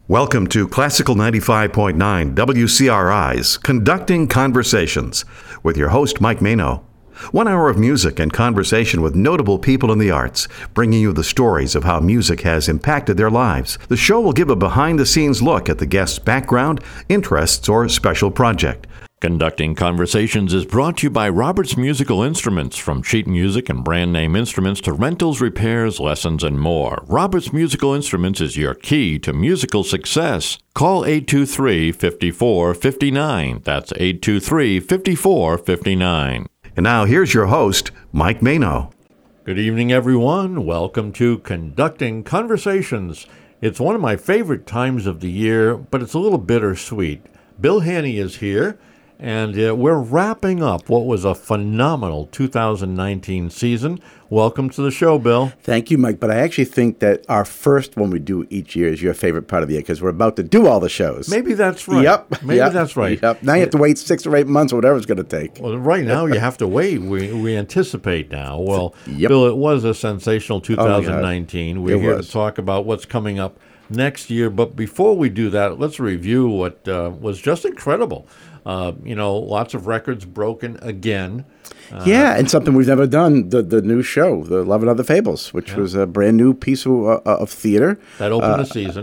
Welcome to Classical 95.9 WCRI's Conducting Conversations with your host, Mike Mano. 1 hour of music and conversation with notable people in the arts, bringing you the stories of how music has impacted their lives. The show will give a behind-the-scenes look at the guest's background, interests, or special project. Conducting Conversations is brought to you by Roberts Musical Instruments. From sheet music and brand name instruments to rentals, repairs, lessons, and more. Roberts Musical Instruments is your key to musical success. Call 823-5459. That's 823-5459. And now here's your host, Mike Mano. Good evening, everyone. Welcome to Conducting Conversations. It's one of my favorite times of the year, but it's a little bittersweet. Bill Haney is here. And we're wrapping up what was a phenomenal 2019 season. Welcome to the show, Bill. Thank you, Mike. But I actually think that our first one we do each year is your favorite part of the year because we're about to do all the shows. Maybe that's right. Yep. That's right. Yep. Now you have to wait 6 or 8 months or whatever it's going to take. Well, right now you have to wait. We anticipate now. Well, Yep. Bill, it was a sensational 2019. We're here to talk about what's coming up next year. But before we do that, let's review what was just incredible. Lots of records broken again. And something we've never done, the new show, The Love and Other Fables, which was a brand new piece of theater. That opened the season.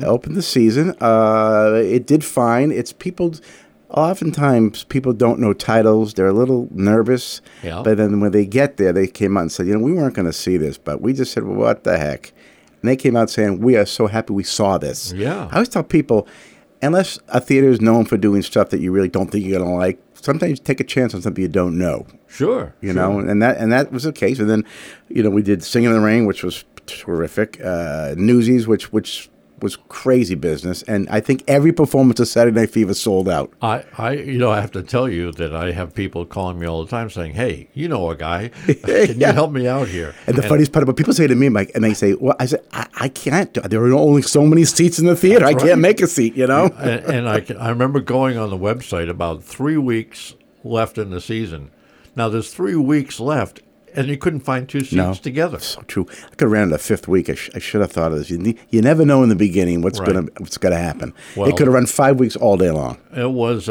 It did fine. It's people... Oftentimes, people don't know titles. They're a little nervous. Yeah. But then when they get there, they came out and said, we weren't going to see this, but we just said, well, what the heck? And they came out saying, we are so happy we saw this. Yeah. I always tell people, unless a theater is known for doing stuff that you really don't think you're going to like, sometimes take a chance on something you don't know. Sure. You know, and that was the case. And then, we did Singing in the Rain, which was terrific. Newsies, which was crazy business. And I think every performance of Saturday Night Fever sold out. I have to tell you that I have people calling me all the time saying, hey, you know a guy. Can you help me out here? And the funniest part about people say to me, Mike, and they say, well, I said, I can't. There are only so many seats in the theater. That's I can't make a seat, And I remember going on the website about 3 weeks left in the season. Now, there's 3 weeks left. And you couldn't find two seats together. So true. I could have ran the fifth week. I should have thought of this. You never know in the beginning what's going to happen. Well, it could have run 5 weeks all day long. It was,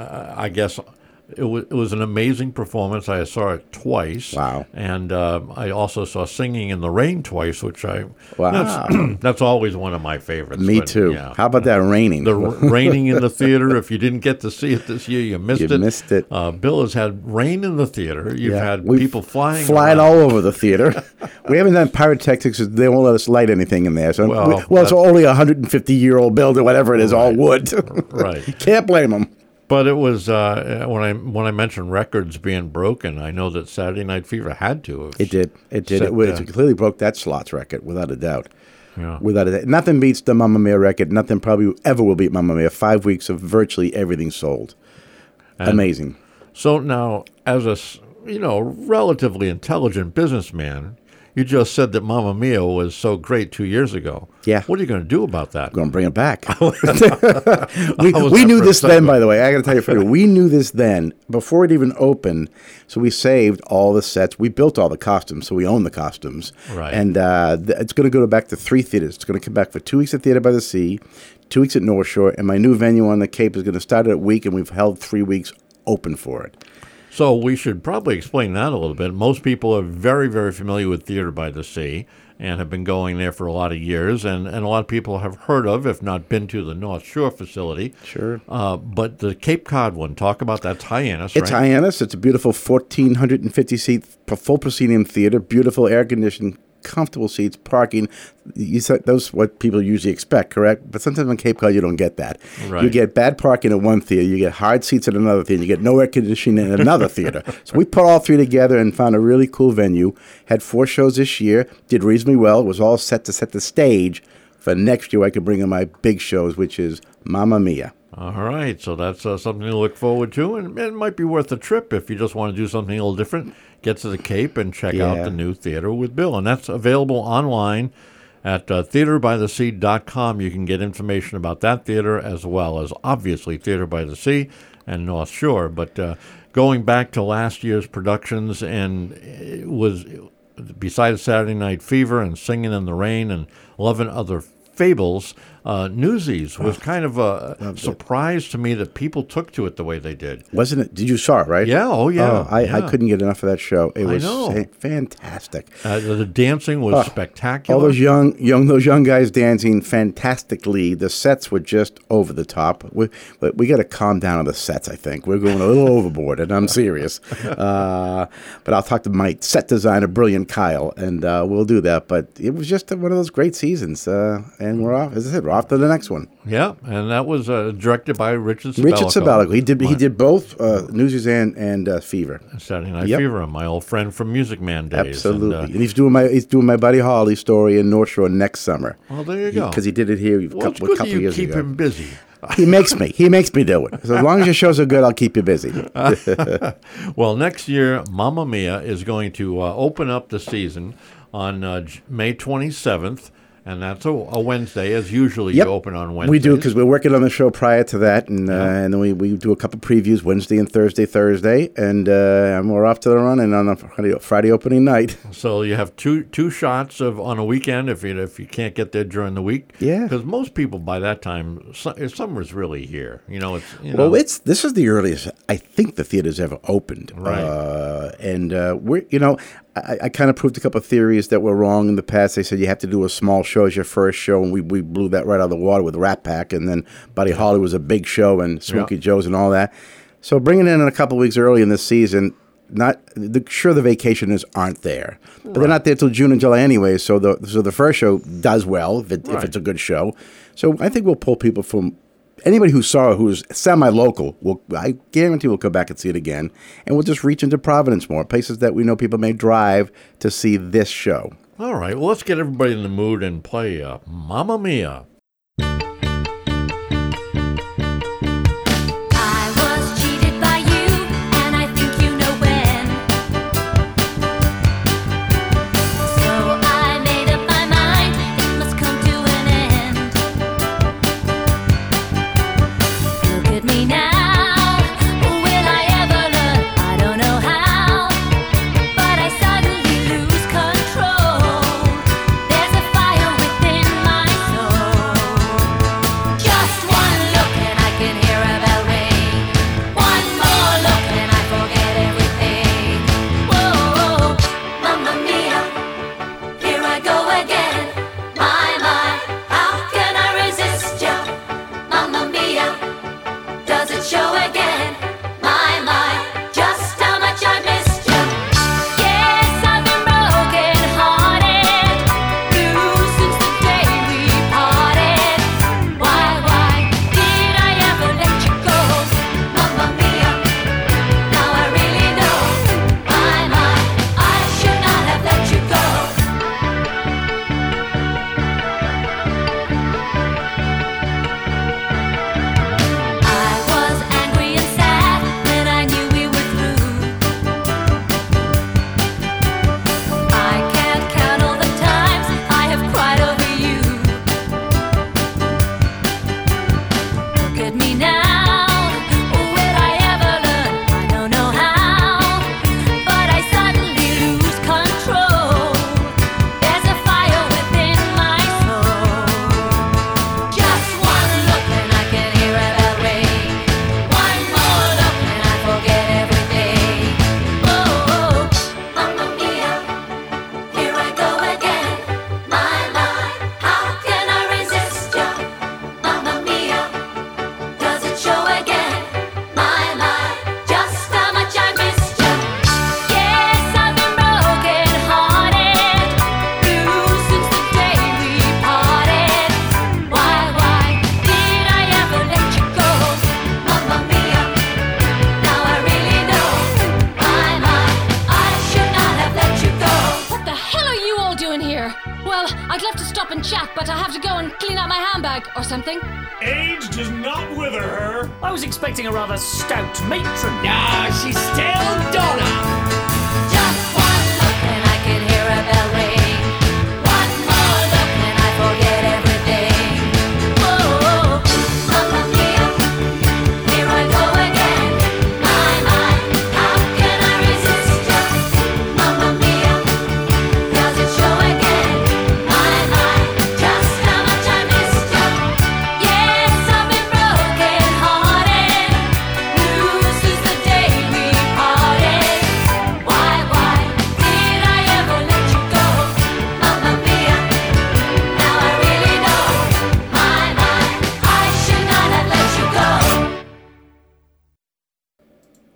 I guess, it was an amazing performance. I saw it twice. Wow. And I also saw Singing in the Rain twice, which wow. That's always one of my favorites. Me too. Yeah. How about that raining? The raining in the theater. If you didn't get to see it this year, you missed it. You missed it. Bill has had rain in the theater. You've had people flying all over the theater. We haven't done pyrotechnics. They won't let us light anything in there. So it's only a 150-year-old building, whatever it is, all wood. Right. Can't blame them. But it was when I mentioned records being broken, I know that Saturday Night Fever had to have. It did. It clearly broke that Slots record, without a doubt. Yeah. Without a doubt. Nothing beats the Mamma Mia record. Nothing probably ever will beat Mamma Mia. 5 weeks of virtually everything sold. Amazing. So now, as a relatively intelligent businessman, you just said that Mamma Mia was so great 2 years ago. Yeah. What are you going to do about that? I'm going to bring it back. we knew this then, by the way. I got to tell you, we knew this then, before it even opened. So we saved all the sets. We built all the costumes, so we own the costumes. Right. And it's going to go back to 3 theaters. It's going to come back for 2 weeks at Theater by the Sea, 2 weeks at North Shore, and my new venue on the Cape is going to start at a week, and we've held 3 weeks open for it. So we should probably explain that a little bit. Most people are very, very familiar with Theater by the Sea and have been going there for a lot of years. And a lot of people have heard of, if not been to, the North Shore facility. Sure. But the Cape Cod one, talk about that. It's Hyannis, right? It's Hyannis. It's a beautiful 1,450-seat full proscenium theater, beautiful air-conditioned, comfortable seats, parking. You said those what people usually expect, correct? But sometimes on Cape Cod you don't get that. Right. You get bad parking at one theater, you get hard seats at another theater, you get no air conditioning in another theater. So we put all 3 together and found a really cool venue. Had 4 shows this year, did reasonably well. It was all set to set the stage for next year. I could bring in my big shows, which is Mamma Mia. All right, so that's something to look forward to, and it might be worth a trip if you just want to do something a little different. Get to the Cape and check out the new Theater with Bill, and that's available online at theaterbythesea.com. You can get information about that theater as well as, obviously, Theater by the Sea and North Shore. But going back to last year's productions, and it was, besides Saturday Night Fever and Singing in the Rain and Love and Other Fables, Newsies was kind of a surprise to me that people took to it the way they did. Wasn't it? Did you saw it, right? Yeah, oh yeah. I couldn't get enough of that show. It was fantastic. The dancing was spectacular. All those young guys dancing fantastically. The sets were just over the top. We got to calm down on the sets, I think. We're going a little overboard, and I'm serious. But I'll talk to my set designer, Brilliant Kyle, and we'll do that. But it was just one of those great seasons, and we're off. As I said, we're off to the next one. Yeah, and that was directed by Richard Sabellico. Richard Sabellico. He did both Newsies and Fever. Saturday Night Fever, my old friend from Music Man days. Absolutely. And he's doing my Buddy Holly story in North Shore next summer. Well, there you go. Because he did it here a couple years ago. Keep him busy. He makes me do it. So as long as your shows are good, I'll keep you busy. Well, next year, Mamma Mia is going to open up the season on May 27th. And that's a Wednesday, as usually you open on Wednesdays. We do, because we're working on the show prior to that, and then we do a couple previews Wednesday and Thursday, and we're off to the run and on a Friday opening night. So you have two shots on a weekend if you can't get there during the week. Yeah, because most people by that time summer's really here. This is the earliest I think the theater's ever opened. Right, we're I kind of proved a couple of theories that were wrong in the past. They said you have to do a small show as your first show, and we blew that right out of the water with Rat Pack, and then Buddy Holly was a big show, and Smokey Joe's and all that. So bringing it in a couple of weeks early in the season, the vacationers aren't there, but they're not there till June and July anyway. So the first show does well if it's a good show. So I think we'll pull people from. Anybody who saw it who's semi-local, I guarantee we'll come back and see it again. And we'll just reach into Providence more, places that we know people may drive to see this show. All right, well, let's get everybody in the mood and play Mamma Mia. Age does not wither her. I was expecting a rather stout matron. Nah, she's still Donna. Just one look and I can hear a bell ring. One more look and I forget everything. Whoa, Mamma Mia, here I go again. My, how can I resist you? Mamma Mia, does it show again? My, just how much I missed you.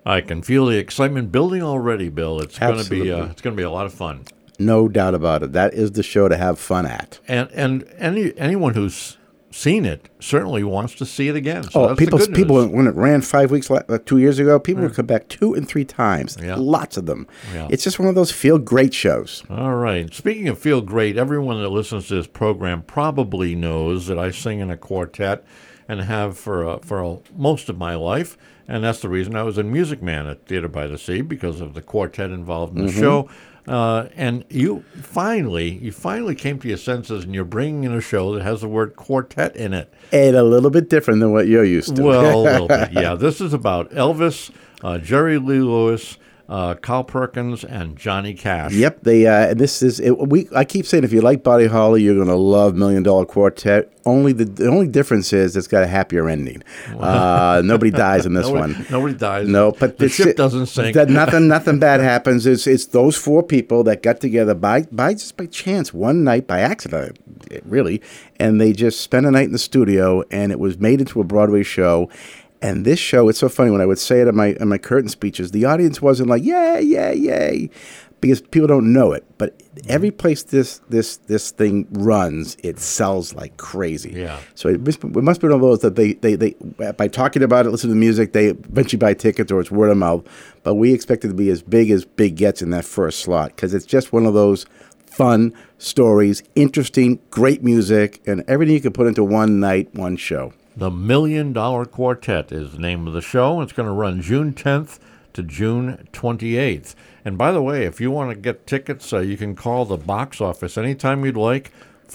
I can feel the excitement building already, Bill. It's going to be Absolutely. it's going to be a lot of fun. No doubt about it. That is the show to have fun at. And anyone who's seen it certainly wants to see it again. So that's people, the good people news. when it ran 5 weeks, 2 years ago, people would come back 2 and 3 times. Yeah. Lots of them. Yeah. It's just one of those feel great shows. All right. Speaking of feel great, everyone that listens to this program probably knows that I sing in a quartet and have for most of my life. And that's the reason I was in Music Man at Theater by the Sea, because of the quartet involved in the show. And you finally came to your senses, and you're bringing in a show that has the word quartet in it. And a little bit different than what you're used to. Well, a little bit, yeah. This is about Elvis, Jerry Lee Lewis, Carl Perkins, and Johnny Cash. Yep, this is it. I keep saying if you like Buddy Holly, you're going to love $1 Million Quartet. The only difference is it's got a happier ending. Nobody dies in this one. Nobody dies. No, but the ship doesn't sink. Nothing bad happens. It's those 4 people that got together by chance one night, by accident, really, and they just spent a night in the studio, and it was made into a Broadway show. And this show, it's so funny, when I would say it in my curtain speeches, the audience wasn't like, yay, yay, yay, because people don't know it. But every place this thing runs, it sells like crazy. Yeah. So it must be one of those that they by talking about it, listen to the music, they eventually buy tickets, or it's word of mouth. But we expect it to be as big gets in that first slot, because it's just one of those fun stories, interesting, great music, and everything you can put into one night, one show. The $1 Million Quartet is the name of the show. It's going to run June 10th to June 28th. And by the way, if you want to get tickets, you can call the box office anytime you'd like,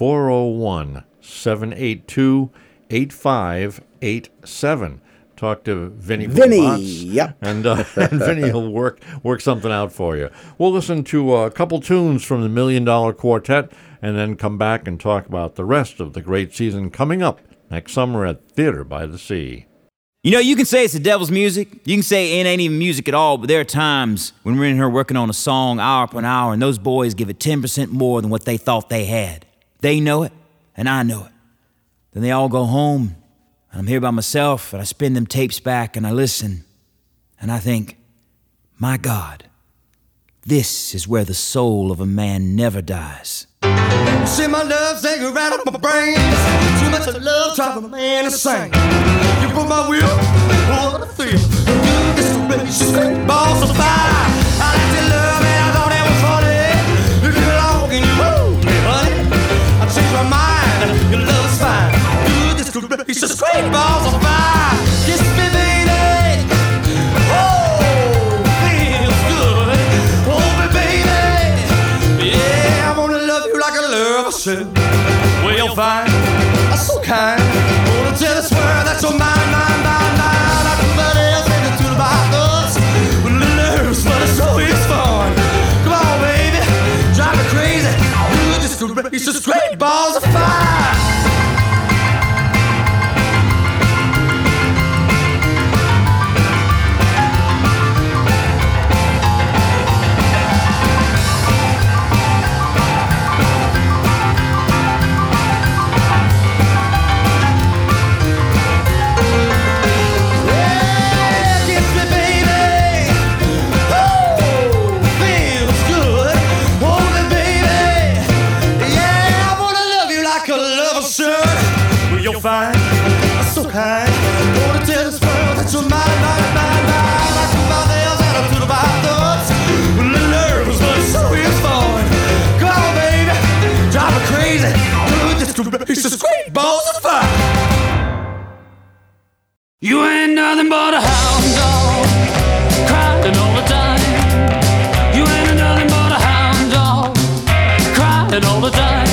401-782-8587. Talk to Vinny. Yep. And Vinny will work something out for you. We'll listen to a couple tunes from the $1 Million Quartet and then come back and talk about the rest of the great season coming up next summer at Theater by the Sea. You know, you can say it's the devil's music. You can say it ain't even music at all, but there are times when we're in here working on a song hour upon hour, and those boys give it 10% more than what they thought they had. They know it, and I know it. Then they all go home, and I'm here by myself, and I spin them tapes back, and I listen, and I think, my God, this is where the soul of a man never dies. See my love's hanging right up my brain. Too much of love, driving a man insane. You broke my will, what a thrill. This relationship, balls of fire. I like your love and I thought that was funny. If you're long and you hold me, honey, I changed my mind. Your love is fine. This relationship, balls of fire. Kiss me, baby. Oh, feels good. Hold me, baby. Yeah, I wanna love you like a lover should. Well, fine, I'm so kind. Wanna tell this world that you're mine, mine, mine, mine. Like somebody else into the thoughts. A little nervous, but it's always fun. Come on, baby, drive me crazy. It's just great balls of fire. Fine, so kind. Wanna tell this world that you're mine, mine, mine, mine. Like somebody else out of the thoughts. A little nervous, but it's so is fun. Come on, baby, drive me crazy. It's just great balls of fire. You ain't nothing but a hound dog, crying all the time. You ain't nothing but a hound dog, crying all the time.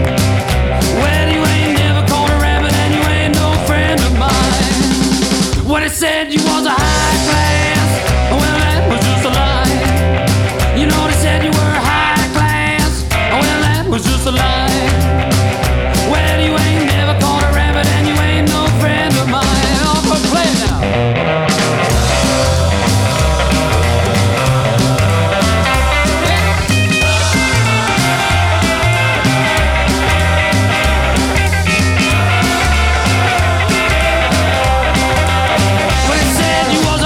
When it said you was a high class, well, that was just a lie. You know they said you were high class, well, that was just a lie. Well, you ain't never caught a rabbit and you ain't no friend of mine. Oh, but play it now. When it said you was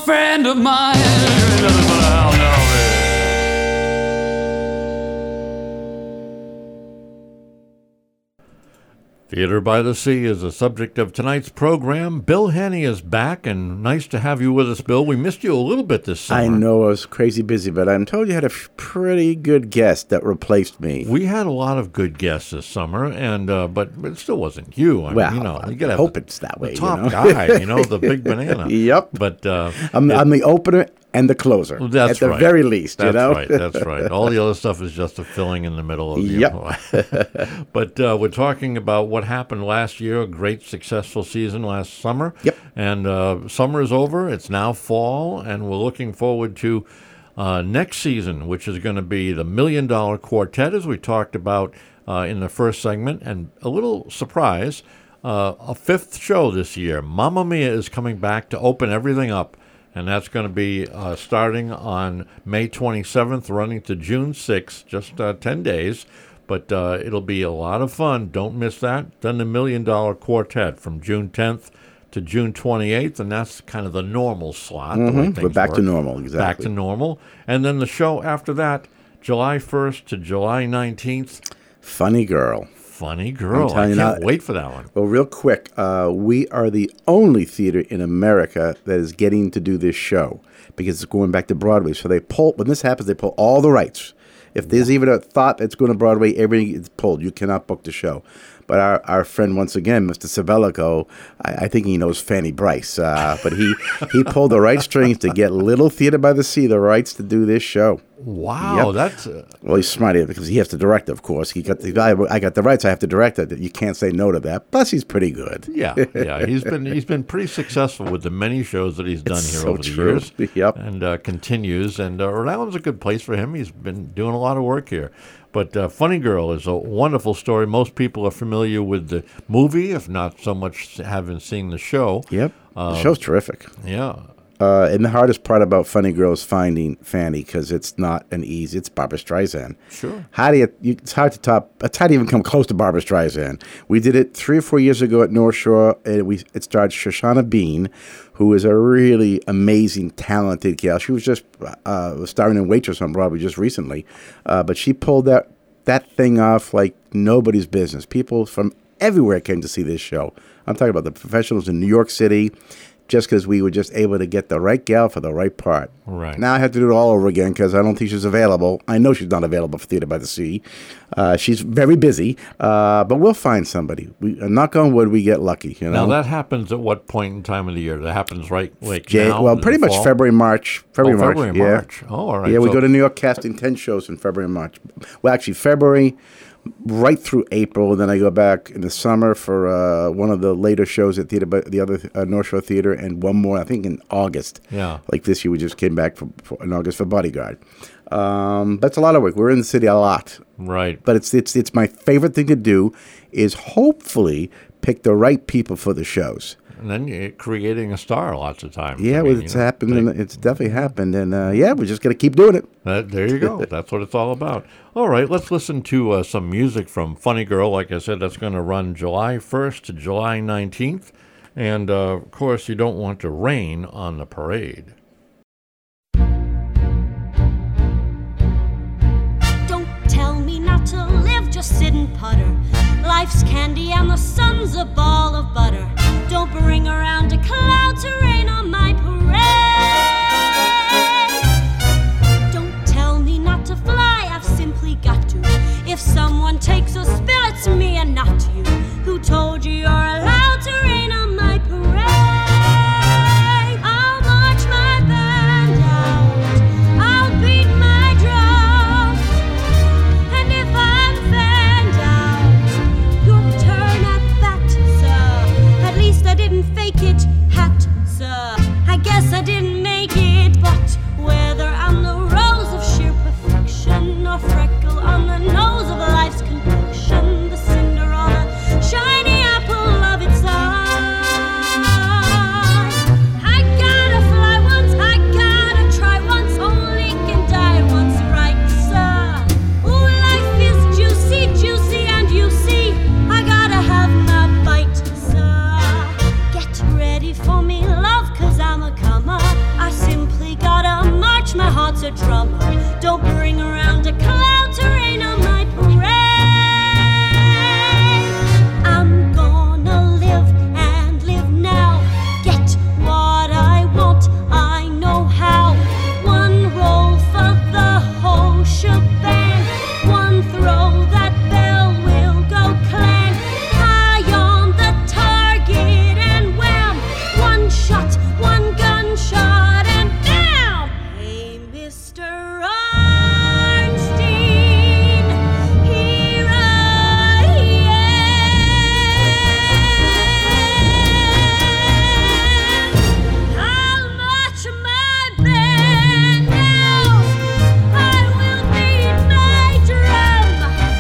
friend of mine. You're nothing but a hound dog. Theater by the Sea is the subject of tonight's program. Bill Hanney is back, and nice to have you with us, Bill. We missed you a little bit this summer. I know I was crazy busy, but I'm told you had a pretty good guest that replaced me. We had a lot of good guests this summer, and but it still wasn't you. I mean, you gotta hope it's that way. The top you know? guy, the big banana. Yep. But I'm the opener and the closer. That's at the right. very least. That's you know? right. That's right. All the other stuff is just a filling in the middle of the. Yep. But we're talking about what happened last year. A great, successful season last summer. Yep. And summer is over. It's now fall, and we're looking forward to next season, which is going to be the $1 Million Quartet, as we talked about in the first segment. And a little surprise, a fifth show this year. Mamma Mia is coming back to open everything up. And that's going to be starting on May 27th, running to June 6th, just 10 days. But it'll be a lot of fun. Don't miss that. Then the $1 Million Quartet from June 10th to June 28th, and that's kind of the normal slot. We're back to normal, exactly. Back to normal. And then the show after that, July 1st to July 19th. Funny Girl. Funny Girl. I can't wait for that one. Well, real quick, we are the only theater in America that is getting to do this show because it's going back to Broadway. So when this happens, they pull all the rights. If there's even a thought that's going to Broadway, everything is pulled. You cannot book the show. But our friend, once again, Mr. Savelico, I think he knows Fanny Bryce. But he pulled the right strings to get Little Theater by the Sea the rights to do this show. Wow, Yep. that's... Well, he's smart because he has to direct it, of course. He got the guy. I got the rights. I have to direct it. You can't say no to that. Plus, he's pretty good. Yeah. He's been pretty successful with the many shows that he's done here over the years. Yep. And continues. And Rhode Island's a good place for him. He's been doing a lot of work here. But Funny Girl is a wonderful story. Most people are familiar with the movie, if not so much having seen the show. Yep. The show's terrific. Yeah. And the hardest part about Funny Girl is finding Fanny because it's not an easy. It's Barbra Streisand. Sure. It's hard to top. It's hard to even come close to Barbra Streisand. We did it 3 or 4 years ago at North Shore. It starred Shoshana Bean, who is a really amazing, talented gal. She was just starring in Waitress on Broadway just recently, but she pulled that thing off like nobody's business. People from everywhere came to see this show. I'm talking about the professionals in New York City, just because we were just able to get the right gal for the right part. Right. Now I have to do it all over again because I don't think she's available. I know she's not available for Theater by the Sea. She's very busy, but we'll find somebody. Knock on wood, we get lucky. Now, that happens at what point in time of the year? That happens now? Well, pretty much fall? February, March. February, yeah. March. Oh, all right. Yeah, we go to New York casting 10 shows in February and March. Well, actually, February right through April, and then I go back in the summer for one of the later shows at the other North Shore Theater, and one more, I think, in August. Yeah. Like this year, we just came back in August for Bodyguard. That's a lot of work. We're in the city a lot. Right. But it's my favorite thing to do is hopefully pick the right people for the shows. And then you're creating a star lots of times. Yeah, it's happened. And it's definitely happened. And, we're just going to keep doing it. There you go. That's what it's all about. All right, let's listen to some music from Funny Girl. Like I said, that's going to run July 1st to July 19th. And, of course, you don't want to rain on the parade. Don't tell me not to live, just sit and putter. Life's candy and the sun's a ball of butter. Don't bring around a cloud to rain on my parade. Don't tell me not to fly, I've simply got to. If someone takes a spill, it's me and not you. Who told you you're allowed to rain on my parade? I'll march my band out, I'll beat my drum, and if I'm fanned out, your turn at bat, sir. At least I didn't fake it, hat, sir. drummer. Don't bring around a cloud to rain on my parade. I'm gonna live and live now. Get what I want, I know how. One roll for the whole shebang. One throw, that bell will go clang. High on the target and wham. One shot, one gunshot and bam! Hey, Mr. Arnstein, here I am. I'll march my band now. I will beat my drum.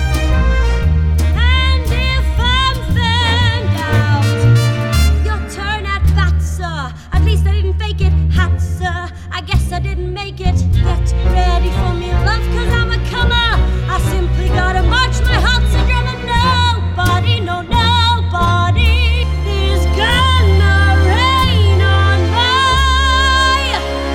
And if I'm found out, your turn at bat, sir. At least I didn't fake it, hat, sir. I guess I didn't make it. Get ready for me, love, 'cause I'm a comer. I simply gotta march my heart's a drum, and nobody, no, nobody is gonna rain on my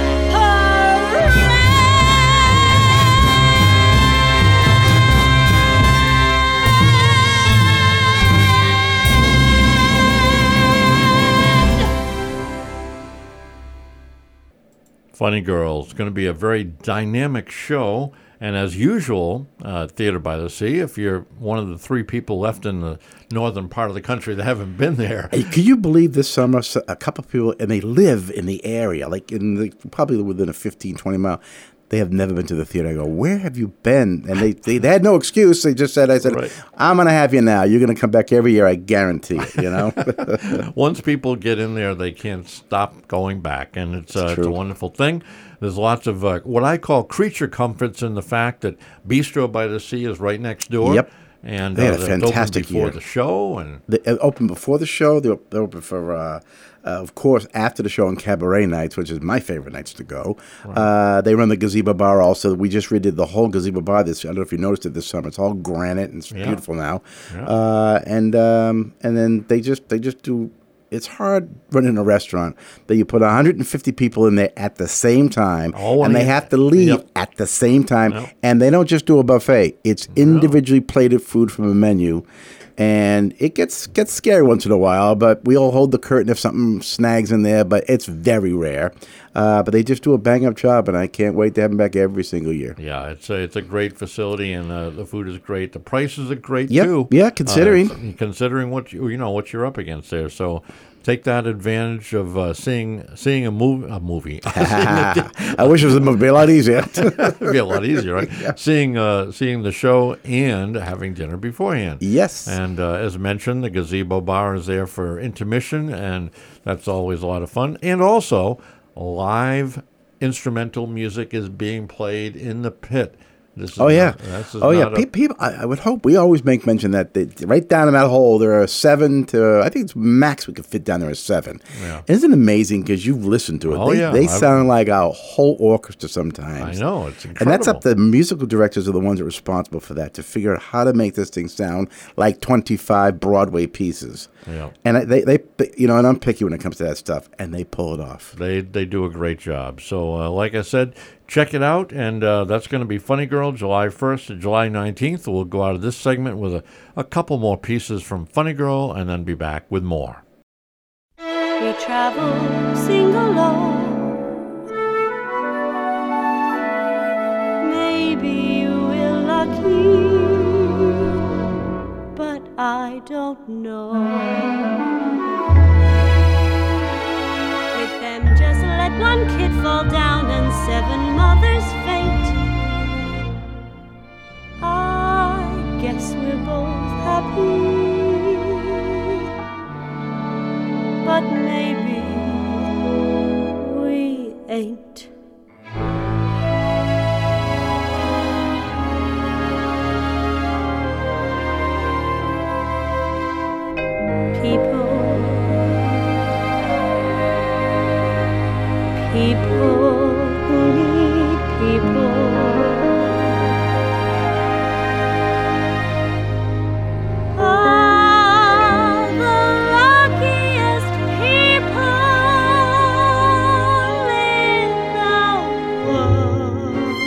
Funny Girl. It's going to be a very dynamic show. And as usual, Theater by the Sea, if you're one of the 3 people left in the northern part of the country that haven't been there. Hey, can you believe this summer a couple of people, and they live in the area, like probably within a 15, 20 mile, they have never been to the theater. I go, where have you been? And they had no excuse. They just said, Right. I'm going to have you now. You're going to come back every year. I guarantee it, you know? Once people get in there, they can't stop going back, and it's a wonderful thing. There's lots of what I call creature comforts in the fact that Bistro by the Sea is right next door. Yep. And they had a it's fantastic open before year. the show. And They open before the show. They open for, of course, after the show on cabaret nights, which is my favorite nights to go. Right. They run the Gazebo Bar also. We just redid the whole Gazebo Bar this. I don't know if you noticed it this summer. It's all granite and it's beautiful now. Yeah. And then they just do. It's hard running a restaurant that you put 150 people in there at the same time, and they have to leave at the same time, and they don't just do a buffet. It's individually plated food from a menu, and it gets scary once in a while, but we all hold the curtain if something snags in there, but it's very rare. But they just do a bang-up job, and I can't wait to have them back every single year. Yeah, it's a great facility, and the food is great. The prices are great Yep. too. Yeah, considering what what you're up against there. So take that advantage of seeing a movie. I wish it was a movie. It'd be a lot easier. It'd be a lot easier, right? Yeah. Seeing the show and having dinner beforehand. Yes. And as mentioned, the Gazebo Bar is there for intermission, and that's always a lot of fun. And also, live instrumental music is being played in the pit. People, I would hope we always make mention that right down in that hole there are 7 to, I think it's max we could fit down there is 7. Yeah. Isn't it amazing? Because you've listened to it. They sound like a whole orchestra sometimes. I know, it's incredible. And that's up. The musical directors are the ones that are responsible for that, to figure out how to make this thing sound like 25 Broadway pieces. Yeah. And they and I'm picky when it comes to that stuff, and they pull it off. They do a great job. So, like I said, check it out, and that's going to be Funny Girl, July 1st to July 19th. We'll go out of this segment with a couple more pieces from Funny Girl, and then be back with more. We travel sing-along. Maybe you will lucky, but I don't know. With them, just let one kid fall down and 7 mothers faint. I guess we're both happy, but maybe we ain't. People who need people. Are the luckiest people in the world.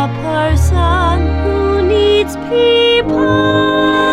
a person who needs people.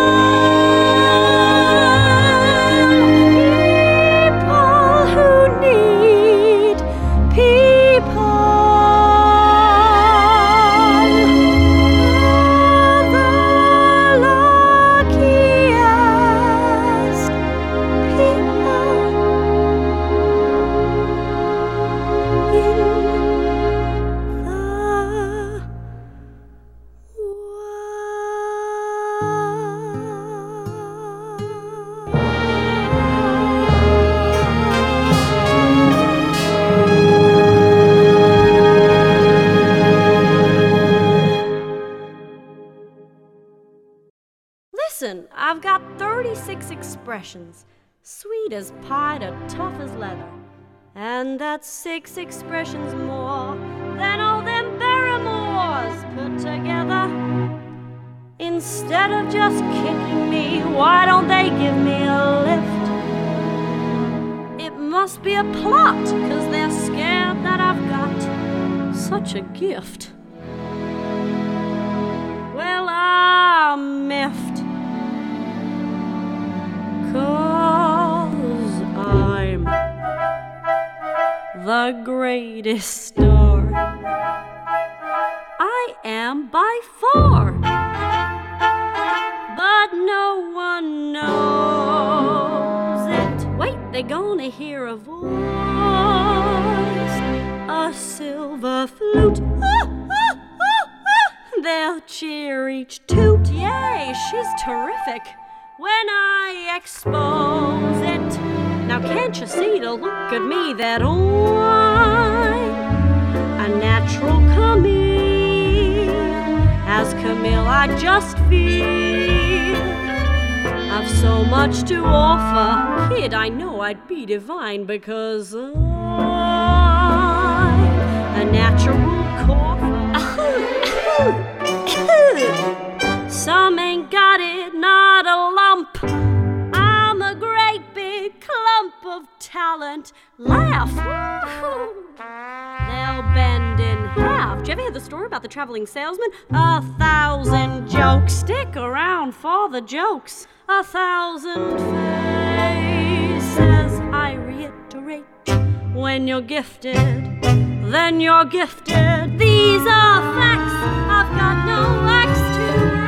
I've got 36 expressions, sweet as pie to tough as leather. And that's 6 expressions more than all them Barrymores put together. Instead of just kicking me, why don't they give me a lift? It must be a plot, 'cause they're scared that I've got such a gift. Well, I'm miffed, 'cause I'm the greatest star. I am by far, but no one knows it. Wait, they're gonna hear a voice, a silver flute. They'll cheer each toot. Yay, she's terrific when I expose it. Now can't you see to look at me that I'm a natural Camille? As Camille I just feel I've so much to offer. Kid, I know I'd be divine because I'm a natural cougher. Some ain't got it, not a lump. I'm a great big clump of talent. Laugh! They'll bend in half. Did you ever hear the story about the traveling salesman? 1,000 jokes. Stick around for the jokes. 1,000 faces. I reiterate, when you're gifted, then you're gifted. These are facts. I've got no axe to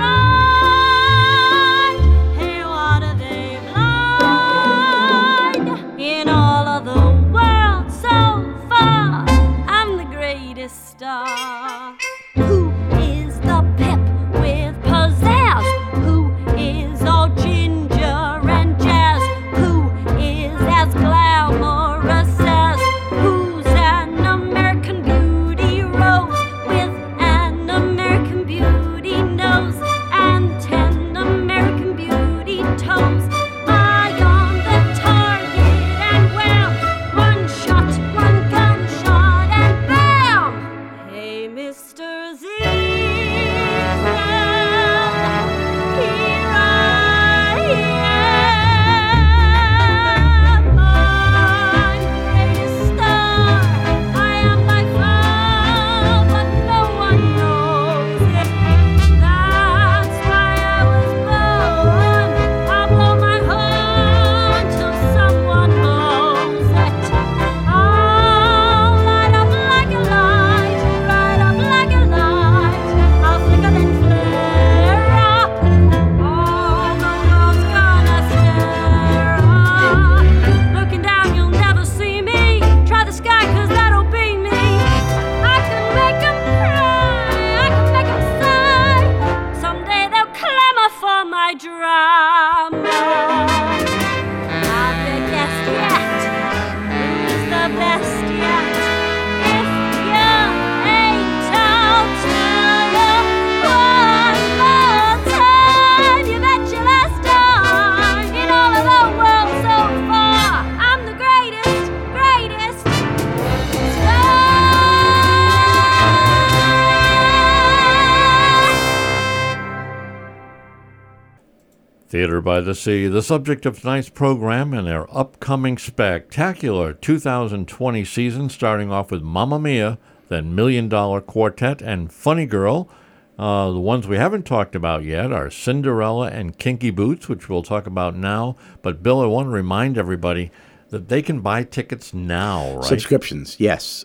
ride. Hey, what are they blind? In all of the world so far, I'm the greatest star. Who is the pip with pizzazz? Who is all ginger and jazz? Who is as glamorous as? Who's an American beauty rose with an American beauty nose and 10 American beauty toes? Eye on the target and wham! One shot, one gunshot and bam! Hey, Mr. Ziegfeld, here I am. I'm a star. I am by far, but no one knows it. That's why I was born. I'll blow my horn till someone knows it. I'll light up like a light, light up like a light. I'll flicker then flare up. All the world's gonna stare up. Looking down, you'll never see me. Try the sky, 'cause that'll be me. I can make 'em cry, I can make 'em sigh. Someday they'll clamor for my drama. Have you guessed yet? Who's the best yet? If you ain't, I'll tell you one more time. You bet your last dime. In all of the world so far, I'm the greatest, greatest star. Theater by the Sea, the subject of tonight's program and their upcoming spectacular 2020 season, starting off with Mamma Mia, then $1 Million Quartet and Funny Girl. The ones we haven't talked about yet are Cinderella and Kinky Boots, which we'll talk about now. But, Bill, I want to remind everybody that they can buy tickets now, right? Subscriptions, yes.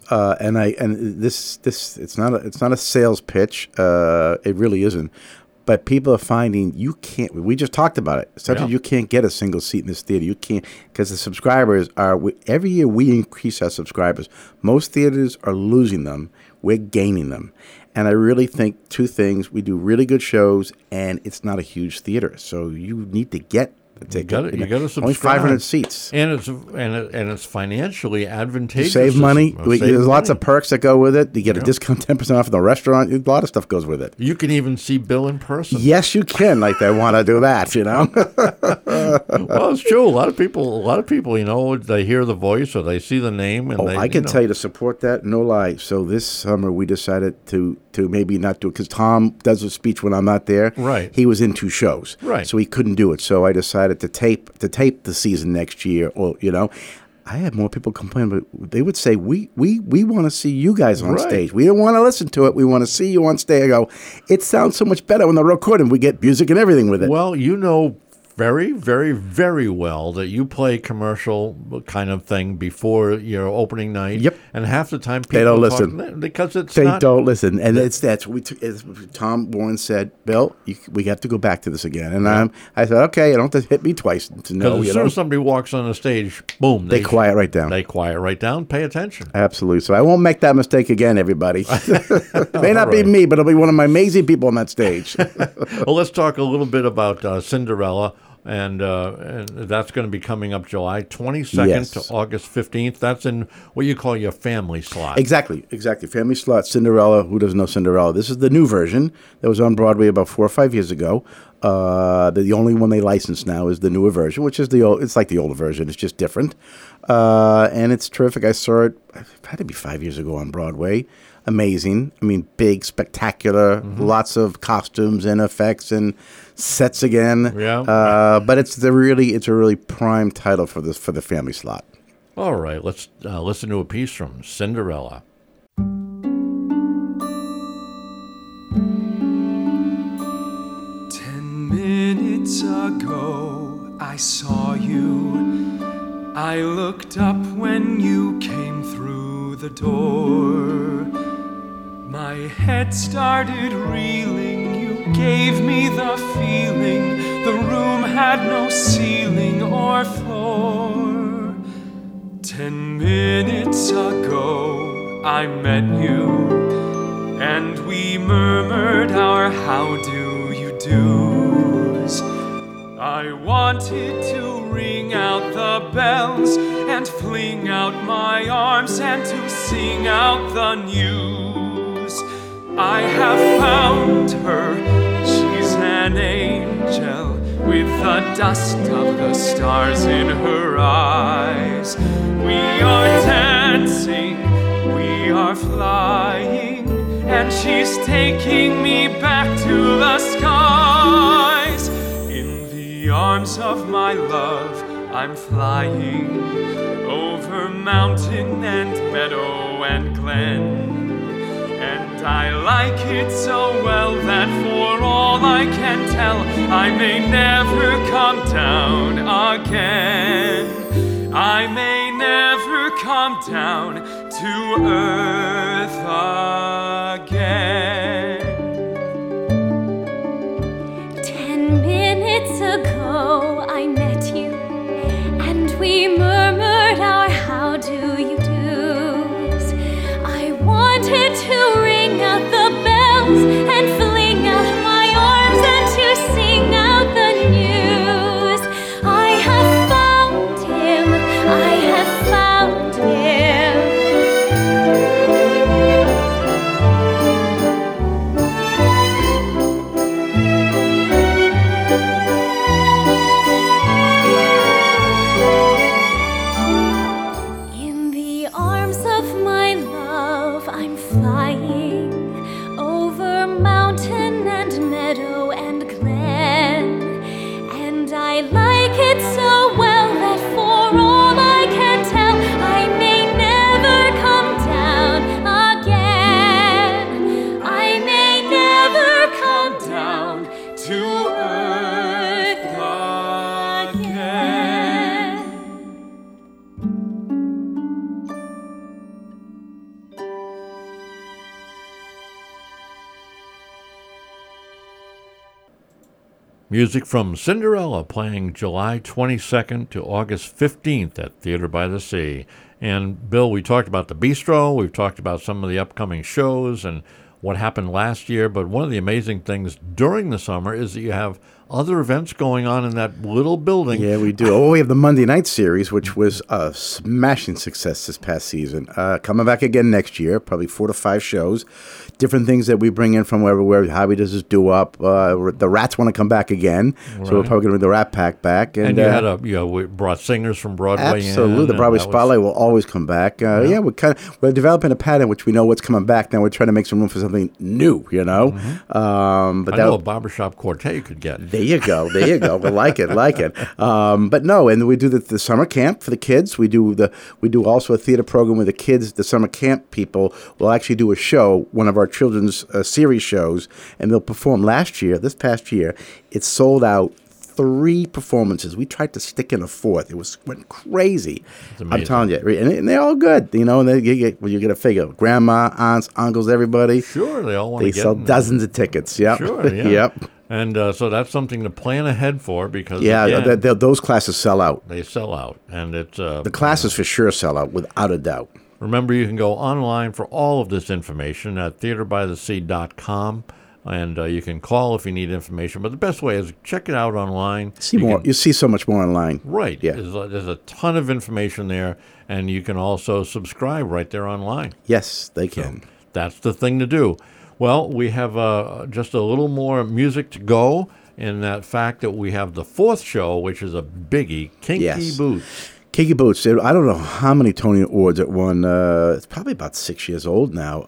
This it's not a sales pitch. It really isn't. But people are finding you can't. We just talked about it. Sometimes you can't get a single seat in this theater. You can't because the subscribers are. Every year we increase our subscribers. Most theaters are losing them. We're gaining them. And I really think two things: we do really good shows, and it's not a huge theater, so you need to get. You got to subscribe. Only 500 seats, and it's financially advantageous. You save money. There's lots of perks that go with it. You get a discount 10% off in the restaurant. A lot of stuff goes with it. You can even see Bill in person. Yes, you can. Like they want to do that, you know. Well, it's true. A lot of people, you know, they hear the voice or they see the name, and I can tell you to support that. No lie. So this summer we decided to maybe not do it because Tom does a speech when I'm not there. Right. He was in 2 shows. Right. So he couldn't do it. So I decided to tape the season next year, or you know, I had more people complain, but they would say we want to see you guys on stage. We don't want to listen to it. We want to see you on stage. I go, it sounds so much better when they're recording. We get music and everything with it. Well, you know very, very, very well that you play commercial kind of thing before your opening night. Yep. And half the time people they don't listen because they don't listen, and as Tom Warren said, Bill, we have to go back to this again. And I said, okay, you don't have to hit me twice to know. Because as soon as somebody walks on the stage, boom, they quiet right down. They quiet right down. Pay attention. Absolutely. So I won't make that mistake again, everybody. It may not be me, but it'll be one of my amazing people on that stage. Well, let's talk a little bit about Cinderella. And that's going to be coming up July 22nd to August 15th. That's in what you call your family slot. Exactly. Family slot, Cinderella. Who doesn't know Cinderella? This is the new version that was on Broadway about 4 or 5 years ago. The only one they licensed now is the newer version, which is it's like the older version. It's just different. And it's terrific. I saw it, it had to be 5 years ago on Broadway. Amazing. I mean, big, spectacular, lots of costumes and effects and sets again. Yeah. But it's a really prime title for the family slot. All right, let's listen to a piece from Cinderella. 10 minutes ago, I saw you. I looked up when you came through the door. My head started reeling, you gave me the feeling the room had no ceiling or floor. 10 minutes ago I met you, and we murmured our how do you do's. I wanted to ring out the bells and fling out my arms and to sing out the news. I have found her, she's an angel with the dust of the stars in her eyes. We are dancing, we are flying, and she's taking me back to the skies. In the arms of my love, I'm flying over mountain and meadow and glen. And I like it so well that for all I can tell, I may never come down again. I may never come down to earth again. 10 minutes ago I met you, and we murmured our how do you do's. I wanted to ring out the bells and fling out my arms and to sing out the news. I have found him, I have found him. In the arms of my love, I'm flying over mountain and meadow and glen. And I like it so well that for all I can tell, I may never come down again. Music from Cinderella playing July 22nd to August 15th at Theater by the Sea. And, Bill, we talked about the Bistro. We've talked about some of the upcoming shows and what happened last year. But one of the amazing things during the summer is that you have other events going on in that little building. Yeah, we do. Oh, we have the Monday night series, which was a smashing success this past season. Coming back again next year, probably 4 to 5 shows. Different things that we bring in from everywhere. Hobby does his do-up. The Rats want to come back again, so we're probably going to bring the Rat Pack back. And we brought singers from Broadway absolutely. in. The Broadway Spotlight will always come back. Yeah, we're developing a pattern which we know what's coming back. Now we're trying to make some room for something new, you know. Mm-hmm. But I know a barbershop quartet you could get. There you go. We like it. But no, and we do the summer camp for the kids. We do also a theater program with the kids. The summer camp people will actually do a show, one of our children's series shows, and they'll perform. This past year, it sold out 3 performances. We tried to stick in a 4th. It went crazy. I'm telling you, and they're all good. You know, and you get a figure. Grandma, aunts, uncles, everybody. Sure, they all want to get. They sell dozens of tickets. Yep. Sure. Yeah. Yep. And so that's something to plan ahead for because again, those classes sell out. They sell out, and it's the classes for sure sell out without a doubt. Remember, you can go online for all of this information at theaterbythesea.com, and you can call if you need information. But the best way is check it out online. You see so much more online. Right. Yeah. There's a ton of information there, and you can also subscribe right there online. Yes, they can. So that's the thing to do. Well, we have just a little more music to go in that fact that we have the 4th show, which is a biggie, Kinky Boots. Kinky Boots. I don't know how many Tony Awards it won. It's probably about 6 years old now.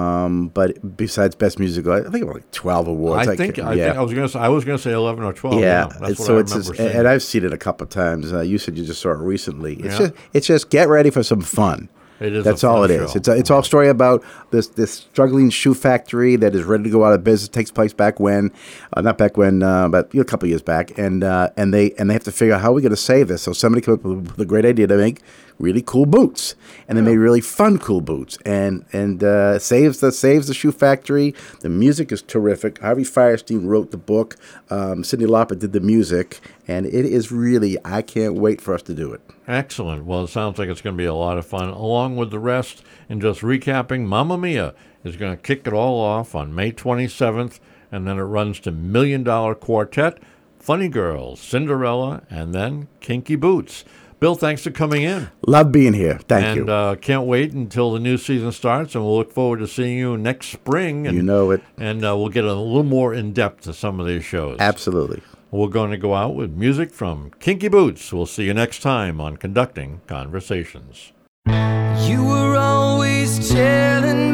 But besides Best Musical, I think it was like 12 awards. I was gonna say 11 or 12. Yeah, that's so what I remember seeing. And I've seen it a couple of times. You said you just saw it recently. It's just get ready for some fun. It is. That's all it is. It's all a story about this struggling shoe factory that is ready to go out of business. It takes place back when, not back when, but a couple of years back, and they have to figure out how we're going to save this. So somebody came up with a great idea to make really cool boots, and they made really fun cool boots, and saves the shoe factory. The music is terrific. Harvey Firestein wrote the book. Cyndi Lauper did the music, and it is really, I can't wait for us to do it. Excellent. Well, it sounds like it's going to be a lot of fun. Along with the rest, and just recapping, Mamma Mia is going to kick it all off on May 27th, and then it runs to $1 Million Quartet, Funny Girls, Cinderella, and then Kinky Boots. Bill, thanks for coming in. Love being here. Thank you. And can't wait until the new season starts, and we'll look forward to seeing you next spring. And, you know it. And we'll get a little more in-depth to some of these shows. Absolutely. We're going to go out with music from Kinky Boots. We'll see you next time on Conducting Conversations. You were always telling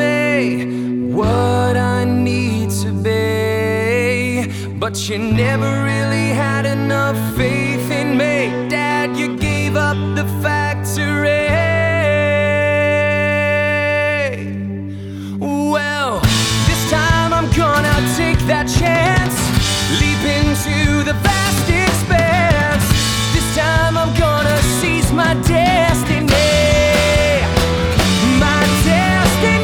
me what I need to be, but you never really had enough faith in me. Dad, you gave up the factory. Well, this time I'm gonna take that chance, leap into the vast expanse. This time I'm gonna seize my destiny. My destiny.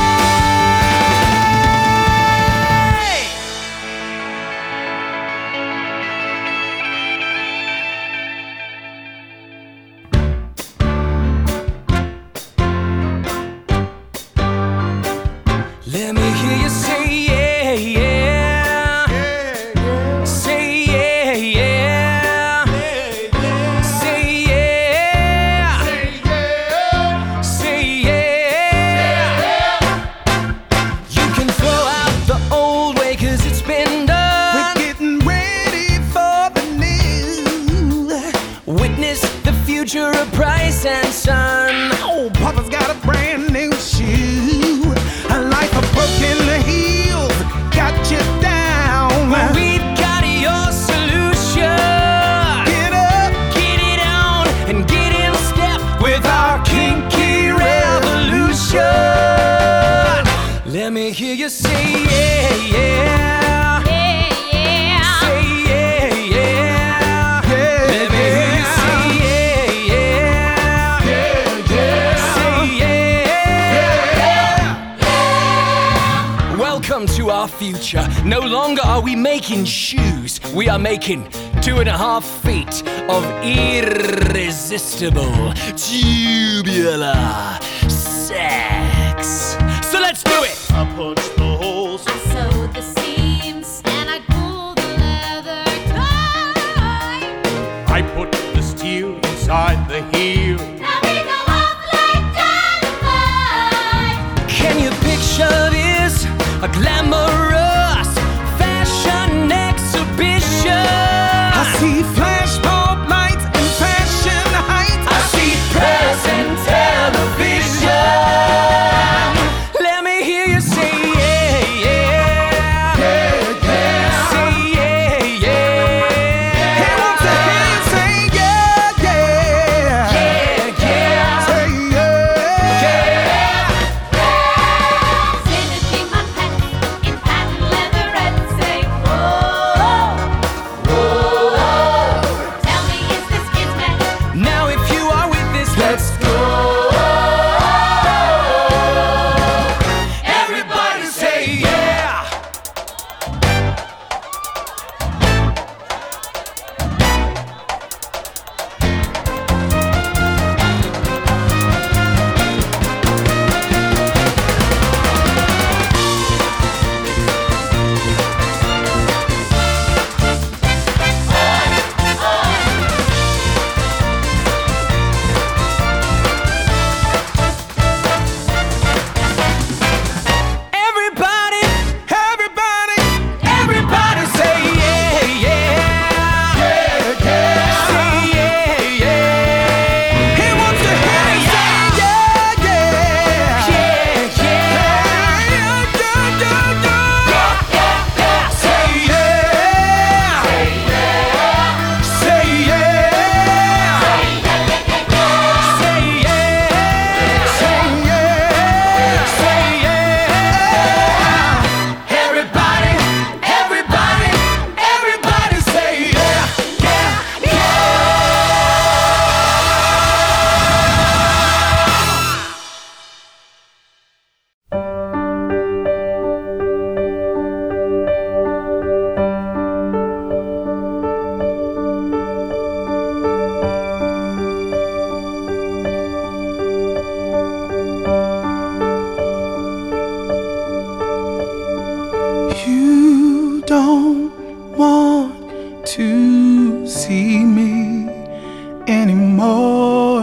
Let me hear you say yeah, yeah. Say yeah, yeah. Say yeah. Say yeah. You can throw out the old way 'cause it's been done. We're getting ready for the new. Witness the future of Price and Son. Oh, Papa's got a brand new shoe. A life of broken heels got you down. Well, we've got your solution. Get up, get it on, and get in step with our kinky revolution. Let me hear you say yeah, yeah. Yeah, yeah. Say yeah, yeah. Let me hear you say yeah, yeah. Yeah, yeah. Say yeah. Welcome Welcome to our future. No longer are we making shoes. We are making 2.5 feet of irresistible tubular sex. So let's do it. I punch the holes, I sew the seams, and I pull the leather tight. I put the steel inside the heel. Now we go off like dynamite. Can you picture this? A glamorous fashion exhibition. I see flashbulb lights and fashion heights. I see press and television. Let me hear you say yeah, yeah. Yeah, yeah. Say yeah, yeah. He wants to hear you say yeah, yeah. Yeah, yeah. Say yeah, Yeah. Finishing my pants in patent leatherette. Say whoa, whoa. Tell me, is this kismet? Now if you are with this, let's go. Everybody say yeah. Everybody, everybody. everybody say yeah, yeah. Yeah, yeah. Say yeah, yeah. He wants to hear you say yeah, yeah. Yeah, yeah. Say yeah. Say yeah. Say yeah. Say yeah. Say yeah. Everybody, everybody, everybody say yeah, yeah, You don't want to see me anymore.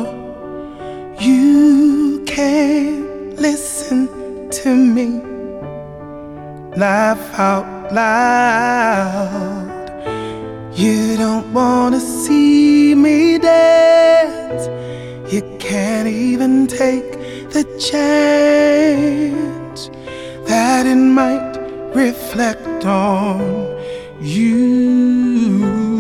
You can't listen to me laugh out loud. You don't want to see me dance. You can't even take the chance that it might reflect on you.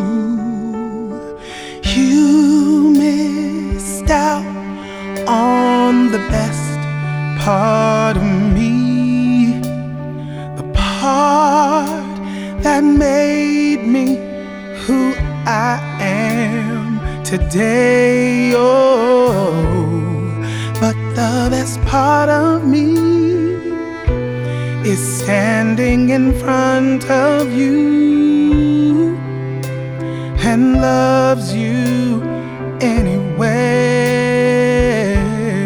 You missed out on the best part of me, the part that made me who I am today. Oh, but the best part of me is standing in front of you and loves you anyway.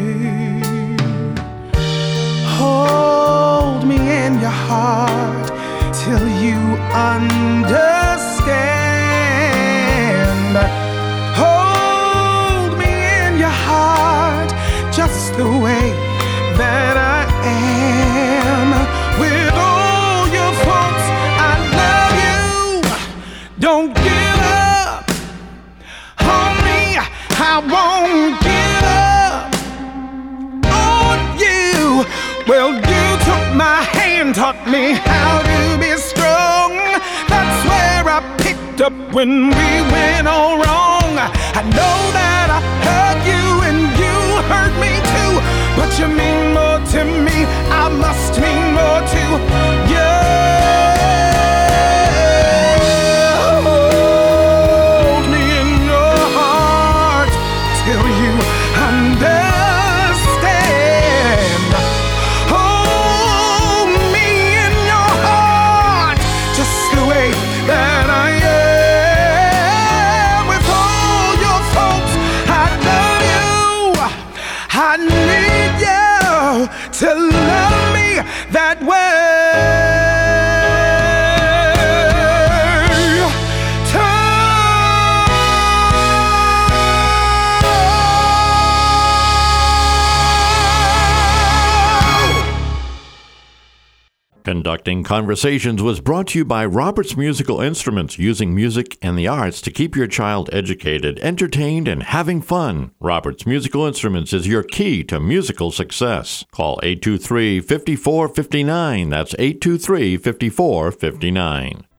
Hold me in your heart till you understand. Hold me in your heart just the way that I am. With all your faults, I love you. Don't give up on me. I won't give up on you. Well, you took my hand, taught me how to be strong. That's where I picked up when we went all wrong. I know that I hurt you and you hurt me too, but you mean more to me. I must mean more to you. Hold me in your heart till you understand. Hold me in your to love me that way. Conducting Conversations was brought to you by Roberts Musical Instruments, using music and the arts to keep your child educated, entertained, and having fun. Roberts Musical Instruments is your key to musical success. Call 823-5459. That's 823-5459.